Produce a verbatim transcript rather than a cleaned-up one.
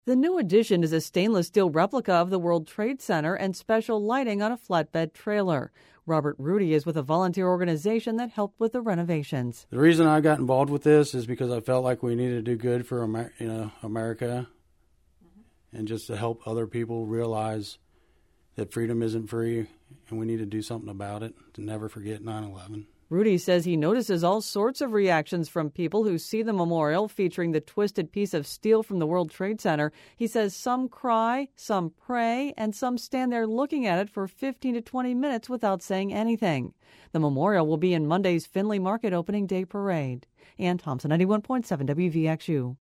The new addition is a stainless steel replica of the World Trade Center and special lighting on a flatbed trailer. Robert Rudy is with a volunteer organization that helped with the renovations. The reason I got involved with this is because I felt like we needed to do good for Amer- you know, America mm-hmm. and just to help other people realize that freedom isn't free and we need to do something about it, to never forget nine eleven. Rudy says he notices all sorts of reactions from people who see the memorial featuring the twisted piece of steel from the World Trade Center. He says some cry, some pray, and some stand there looking at it for fifteen to twenty minutes without saying anything. The memorial will be in Monday's Findlay Market opening day parade. Ann Thompson, ninety-one point seven W V X U.